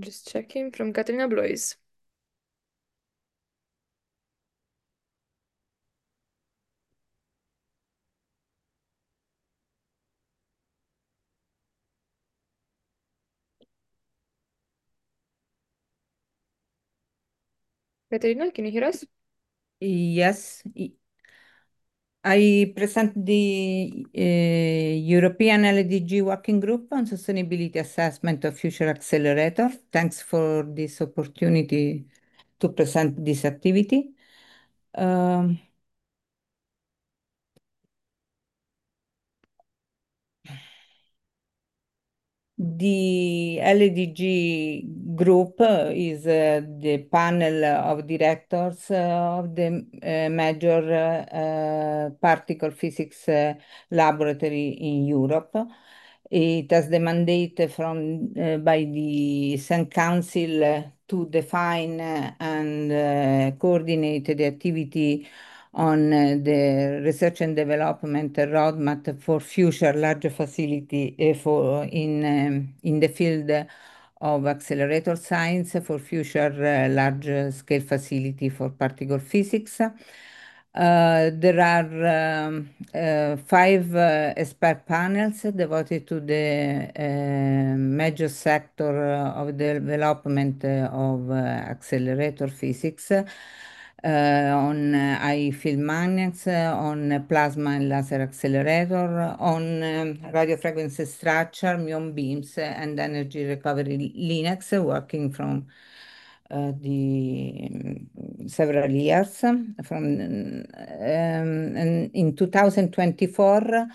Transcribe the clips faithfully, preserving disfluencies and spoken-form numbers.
Just checking from Katrina Blois. Katrina, can you hear us? Yes, I I present the uh, European L D G Working Group on Sustainability Assessment of Future Accelerator. Thanks for this opportunity to present this activity. Um, The L D G group uh, is uh, the panel of directors uh, of the uh, major uh, uh, particle physics uh, laboratory in Europe. It has the mandate from uh, by the Sun Council uh, to define uh, and uh, coordinate the activity on uh, the research and development roadmap for future large facility uh, for in um, in the field of accelerator science for future uh, large scale facility for particle physics. Uh, there are um, uh, five uh, expert panels devoted to the uh, major sector uh, of the development uh, of uh, accelerator physics uh, on uh, high field magnets, uh, on plasma and laser accelerator, on um, radio frequency structure, muon beams, uh, and energy recovery Linux, working from uh, the um, several years. From um, and in two thousand twenty-four,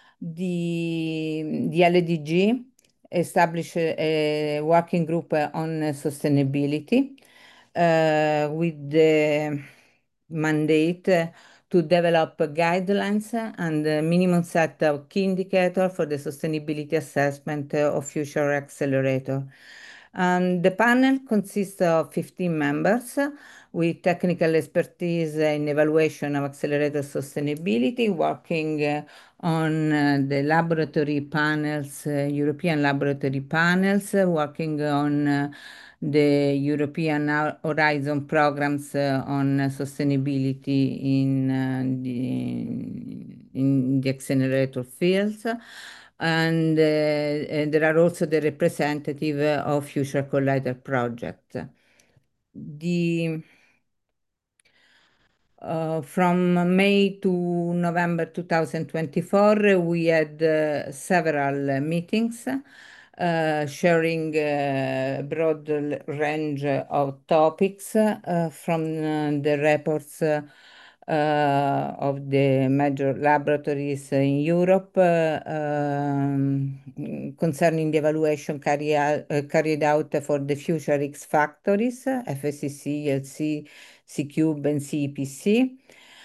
the the L D G established a working group on sustainability uh, with the mandate uh, to develop guidelines and a minimum set of key indicators for the sustainability assessment uh, of future accelerator. Um, the panel consists of fifteen members with technical expertise in evaluation of accelerator sustainability, working uh, on uh, the laboratory panels, uh, European laboratory panels, uh, working on uh, the European Hor- Horizon programs uh, on uh, sustainability in uh, the, in the accelerator fields. And, uh, and there are also the representative of Future Collider project. The Uh, from May to November two thousand twenty-four, we had uh, several meetings uh, sharing a broad l- range of topics uh, from uh, the reports uh, uh, of the major laboratories in Europe uh, um, concerning the evaluation carry out, uh, carried out for the future X factories, F S C C, L C, C-Cube and C E P C.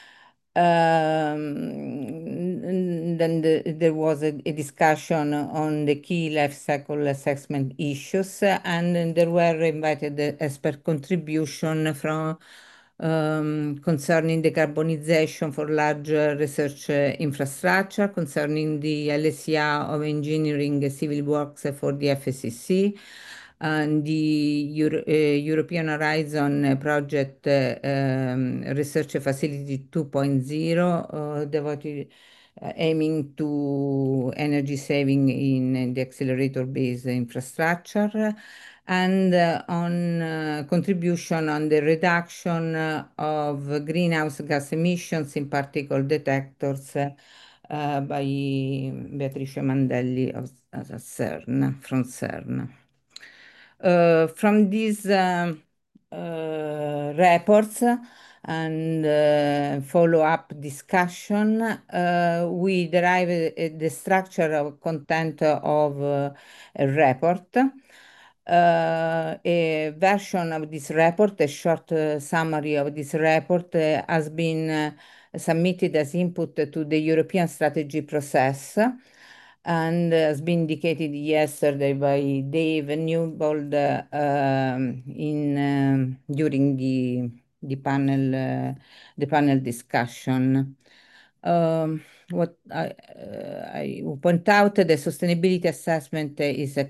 Um, then the, there was a, a discussion on the key life cycle assessment issues, uh, and then there were invited uh, expert contribution from um, concerning decarbonization for large uh, research uh, infrastructure, concerning the L S I A of engineering uh, civil works for the F S C C, and the Euro- uh, European Horizon uh, project uh, um, Research Facility two point oh, uh, devoted uh, aiming to energy saving in the accelerator-based infrastructure, and uh, on uh, contribution on the reduction uh, of greenhouse gas emissions in particle detectors uh, uh, by Beatrice Mandelli of, of CERN, from CERN. Uh, from these um, uh, reports and uh, follow-up discussion, uh, we derive uh, the structure of content of uh, a report. Uh, a version of this report, a short uh, summary of this report, uh, has been uh, submitted as input to the European strategy process and has been indicated yesterday by Dave Newbold uh, um, in um, during the the panel uh, the panel discussion. Um, what I, uh, I will point out, the sustainability assessment is a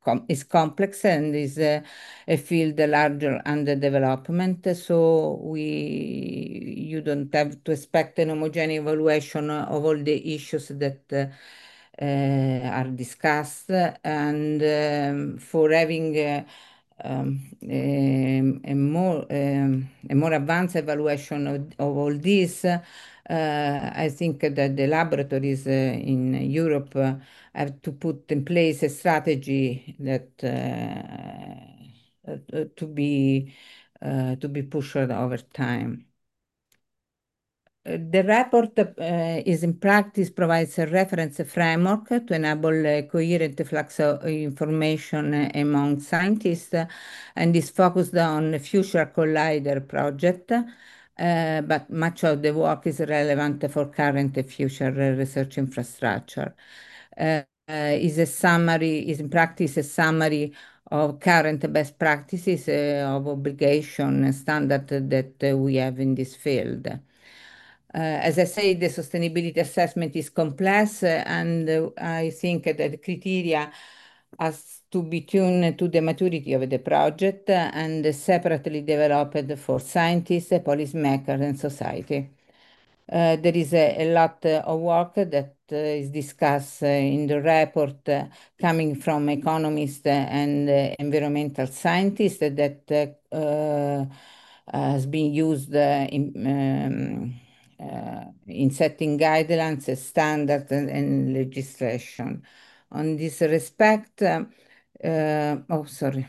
com is complex and is uh, a field larger under development. So we you don't have to expect an homogeneous evaluation of all the issues that uh, uh, are discussed. And um, for having uh, um, a, a more um, a more advanced evaluation of, of all this, uh, I think that the laboratories uh, in Europe uh, have to put in place a strategy that uh, uh, to be uh, to be pushed over time. Uh, The report uh, is in practice provides a reference framework to enable a coherent flux of information among scientists uh, and is focused on the Future Collider project, uh, but much of the work is relevant for current and future research infrastructure. Uh, uh, is a summary, is in practice a summary of current best practices uh, of obligation and standard that uh, we have in this field. Uh, as I say, the sustainability assessment is complex, uh, and uh, I think that the criteria has to be tuned to the maturity of the project uh, and separately developed for scientists, policymakers, and society. Uh, there is a, a lot uh, of work that uh, is discussed uh, in the report uh, coming from economists and uh, environmental scientists that uh, uh, has been used uh, in, um, uh, in setting guidelines, standards, and, and legislation. On this respect, uh, uh, oh, sorry.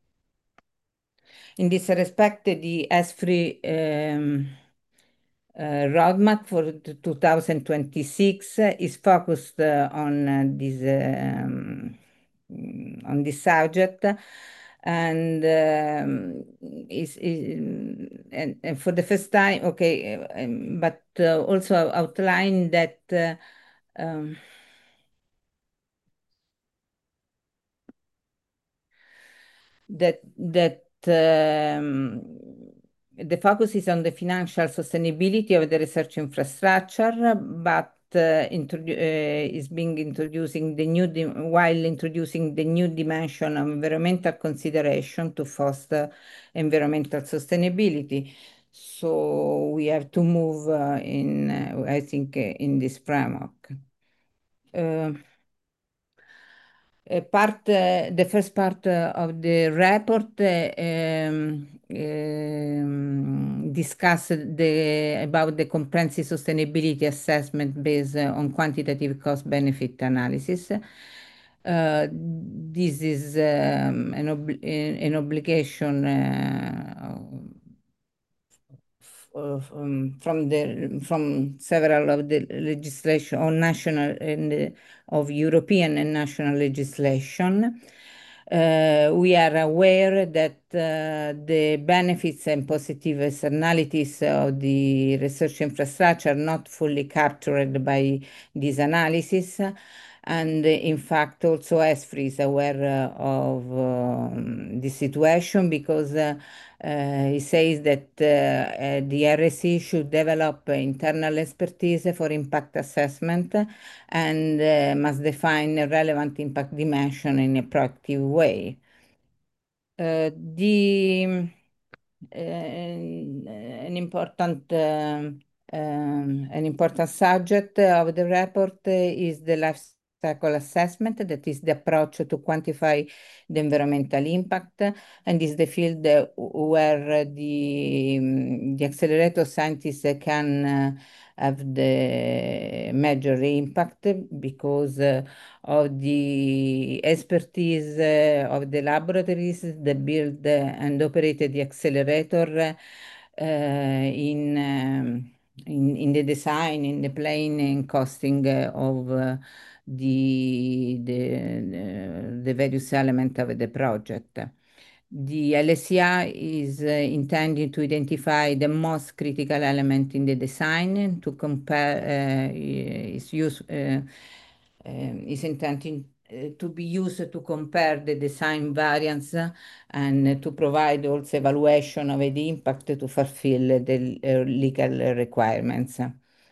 In this respect, the S three um, uh, roadmap for the two thousand twenty-six is focused uh, on uh, this um, mm, on this subject and um, is, is and, and for the first time okay uh, um, but uh, also outline that uh, um, that that um, the focus is on the financial sustainability of the research infrastructure, but uh, introdu- uh, is being introducing the new di- while introducing the new dimension of environmental consideration to foster environmental sustainability. So we have to move uh, in, uh, I think, uh, in this framework. Uh, a part, uh, the first part uh, of the report uh, um, um, discuss the about the comprehensive sustainability assessment based uh, on quantitative cost-benefit analysis. Uh, this is um, an, obli an obligation uh, of, um, from the from several of the legislation on national and uh, of European and national legislation. Uh, we are aware that uh, the benefits and positive externalities of the research infrastructure are not fully captured by this analysis. And uh, in fact, also ESFRI is aware uh, of um, the situation because uh, uh, he says that uh, uh, the R S E should develop internal expertise for impact assessment and uh, must define a relevant impact dimension in a proactive way. Uh, the uh, an important um, um, an important subject of the report is the life cycle assessment, that is the approach to quantify the environmental impact, and is the field uh, where the, um, the accelerator scientists can uh, have the major impact because uh, of the expertise uh, of the laboratories that build uh, and operate the accelerator uh, in, um, in in the design, in the planning and costing uh, of uh, the, the, the the various elements of the project. The L S E I is uh, intended to identify the most critical element in the design and to compare uh, its use. Uh, um, is intended uh, to be used to compare the design variants uh, and to provide also evaluation of the impact to fulfill the uh, legal requirements.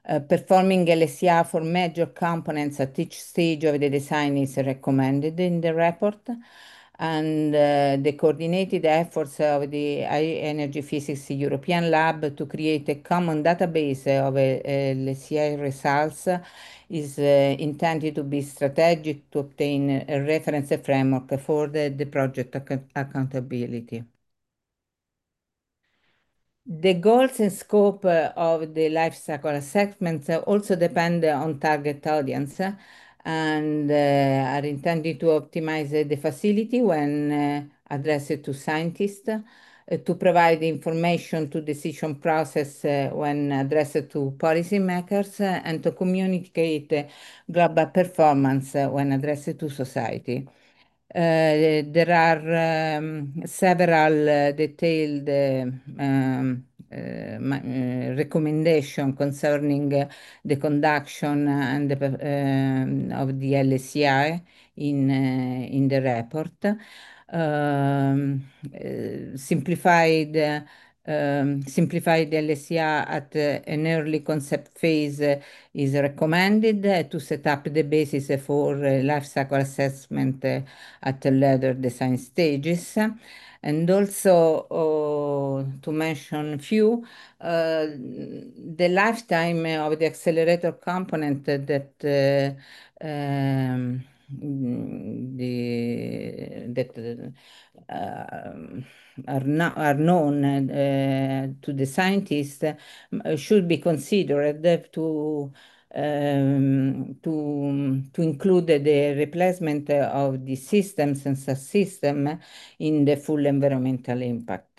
Uh, performing L S I A for major components at each stage of the design is recommended in the report. And uh, the coordinated efforts of the High Energy Physics European Lab to create a common database of uh, L S I A results is uh, intended to be strategic to obtain a reference framework for the, the project ac- accountability. The goals and scope uh, of the life cycle assessments uh, also depend on target audience uh, and uh, are intended to optimize uh, the facility when uh, addressed to scientists, uh, to provide information to decision process uh, when addressed to policymakers, uh, and to communicate uh, global performance uh, when addressed to society. Uh, there are um, several uh, detailed uh, um, uh, ma- uh, recommendation concerning uh, the conduction and the, per- um, of the L S I A in, uh, in the report. Um, uh, simplified uh, um, simplified L S I A at uh, an early concept phase uh, is recommended uh, to set up the basis for uh, life cycle assessment uh, at the later design stages. And also, uh, to mention few, uh, the lifetime of the accelerator component that uh, um, the, that uh, um, are, no, are known uh, to the scientists uh, should be considered to um, to, to include the replacement of the systems and subsystems in the full environmental impact.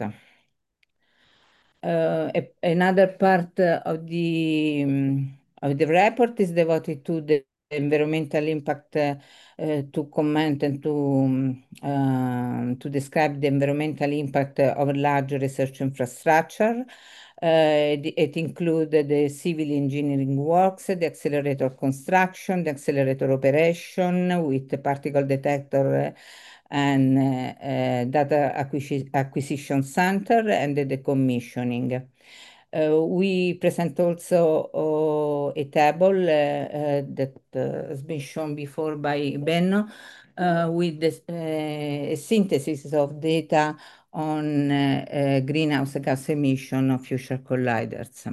Uh, a- another part uh, of the um, of the report is devoted to the environmental impact, uh, uh, to comment and to um, um, to describe the environmental impact of large research infrastructure. Uh, it, it includes the civil engineering works, the accelerator construction, the accelerator operation with the particle detector uh, and uh, uh, data acquisi- acquisition center and the decommissioning. Uh, we present also uh, a table uh, uh, that uh, has been shown before by Benno uh, with the, uh, a synthesis of data on uh, uh, greenhouse gas emission of future colliders.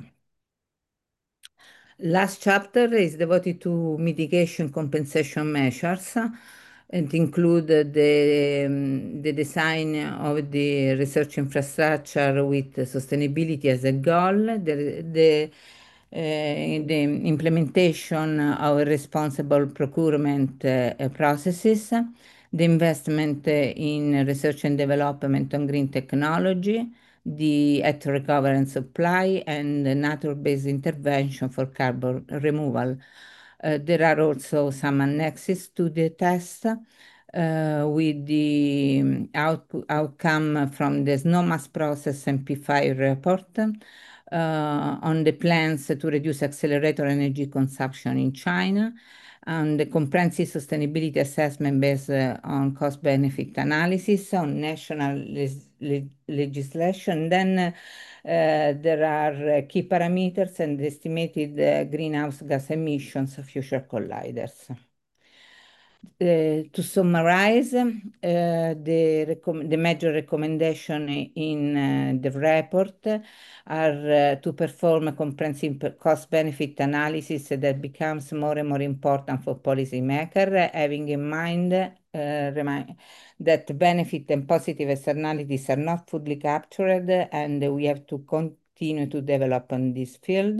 Last chapter is devoted to mitigation compensation measures and include the, um, the design of the research infrastructure with sustainability as a goal, the, the, uh, the implementation of responsible procurement uh, processes, the investment in research and development on green technology, the earth recovery and supply, and the nature-based intervention for carbon removal. Uh, there are also some annexes to the test uh, with the um, output, outcome from the SNOMAS process and P five report uh, on the plans to reduce accelerator energy consumption in China, and the comprehensive sustainability assessment based uh, on cost-benefit analysis on national les- le- legislation. Then uh, uh, there are uh, key parameters and estimated uh, greenhouse gas emissions of future colliders. Uh, to summarize, uh, the, recomm- the major recommendation in uh, the report are uh, to perform a comprehensive cost-benefit analysis that becomes more and more important for policymakers, having in mind uh, remi- that benefit and positive externalities are not fully captured, and we have to continue to develop on this field.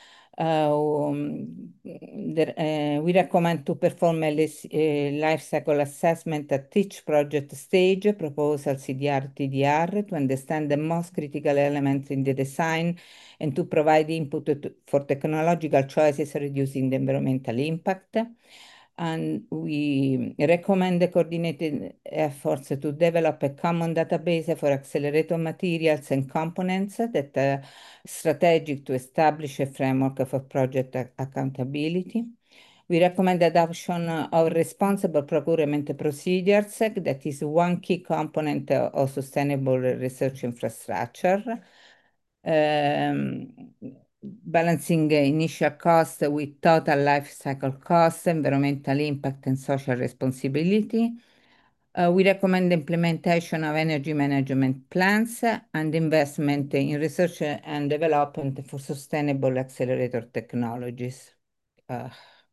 Uh, um, there, uh, we recommend to perform a lis- uh, life cycle assessment at each project stage, proposal C D R, T D R, to understand the most critical elements in the design and to provide input to- for technological choices reducing the environmental impact. And we recommend the coordinated efforts to develop a common database for accelerator materials and components that are strategic to establish a framework for project ac- accountability. We recommend adoption of responsible procurement procedures, that is one key component of sustainable research infrastructure. Um, balancing uh, initial cost with total life cycle cost, environmental impact, and social responsibility. Uh, we recommend the implementation of energy management plans and investment in research and development for sustainable accelerator technologies. Uh,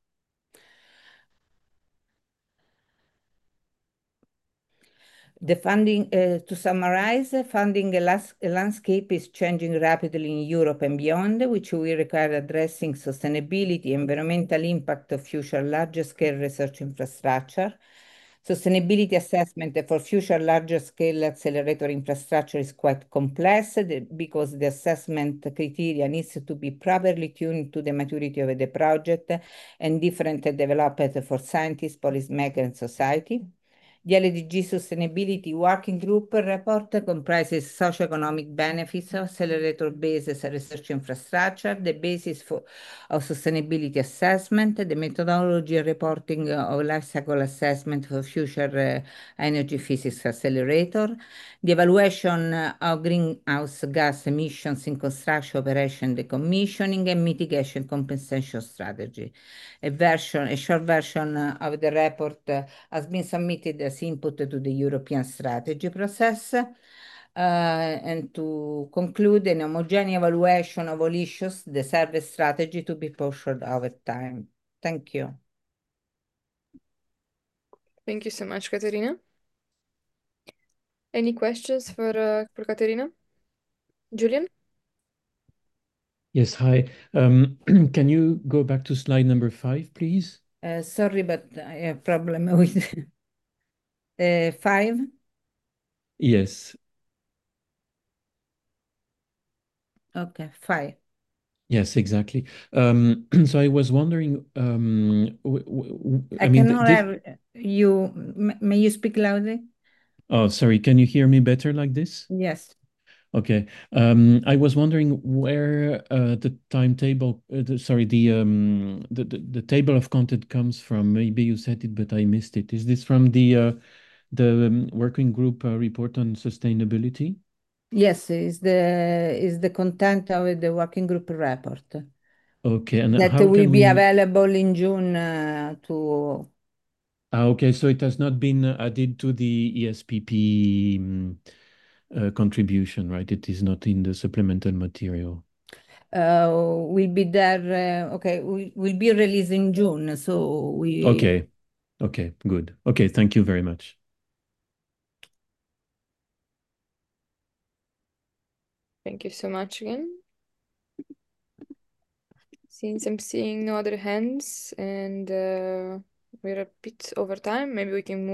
The funding, uh, to summarize, uh, funding las- landscape is changing rapidly in Europe and beyond, which will require addressing sustainability, environmental impact of future large-scale research infrastructure. Sustainability assessment for future larger-scale accelerator infrastructure is quite complex the- because the assessment criteria needs to be properly tuned to the maturity of the project and different developed for scientists, policymakers, and society. The L D G Sustainability Working Group report comprises socioeconomic benefits of accelerator-based research infrastructure, the basis for, of sustainability assessment, the methodology and reporting of life cycle assessment for future uh, energy physics accelerator, the evaluation of greenhouse gas emissions in construction, operation, decommissioning, and mitigation compensation strategy. A version, a short version uh, of the report uh, has been submitted as input to the European strategy process. Uh, and to conclude, an homogeneous evaluation of all issues, the service strategy to be pursued over time. Thank you. Thank you so much, Caterina. Any questions for uh, for Caterina? Julian? Yes, hi. Um, can you go back to slide number five, please? Uh, sorry, but I have problem with uh, five. Yes, Okay, five. yes, exactly. Um, so I was wondering, um, w w I I mean, th cannot this. have you. m- May you speak loudly? Oh, sorry. Can you hear me better like this? Yes. Okay. Um, I was wondering where uh, the timetable, uh, the, sorry, the, um, the the the table of content comes from. Maybe you said it, but I missed it. Is this from the uh, the um, working group uh, report on sustainability? Yes, is the is the content of the working group report Okay, and that how will can be we? available in June uh, to. Ah, okay, so it has not been uh, added to the E S P P mm, uh, contribution, right? It is not in the supplemental material. Uh, will be there. Uh, okay, we will be released in June. So we. Okay, okay, good. Okay, thank you very much. Thank you so much again. Since I'm seeing no other hands and uh, we're a bit over time, maybe we can move